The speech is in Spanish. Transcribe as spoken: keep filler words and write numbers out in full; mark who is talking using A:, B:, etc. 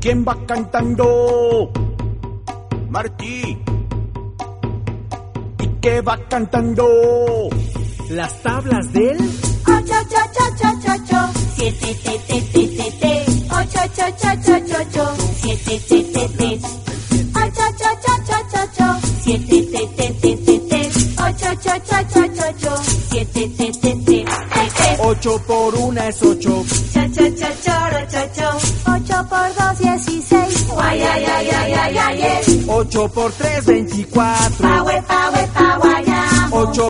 A: ¿Quién va cantando? Martí. ¿Y qué va cantando?
B: Las tablas del
C: ocho, ocho, ocho, ocho, ocho, siete, te, te, te, te, te, ocho, ocho, ocho, ocho, ocho, siete, te, te, te, ocho, ocho, ocho, ocho, ocho, siete, te, te, te, te, te, ocho, ocho, ocho, ocho, ocho, siete, te, te, te, te, te.
A: Ocho por una es ocho.
C: Cha, cha, cha, choro, cho, cho. Ocho por dos, dieciséis. Guay, ay, ay, ay, ay, ay, ay.
A: Ocho por tres, veinticuatro.
C: Pa, we, pa, we, pa, guayamo.
A: Ocho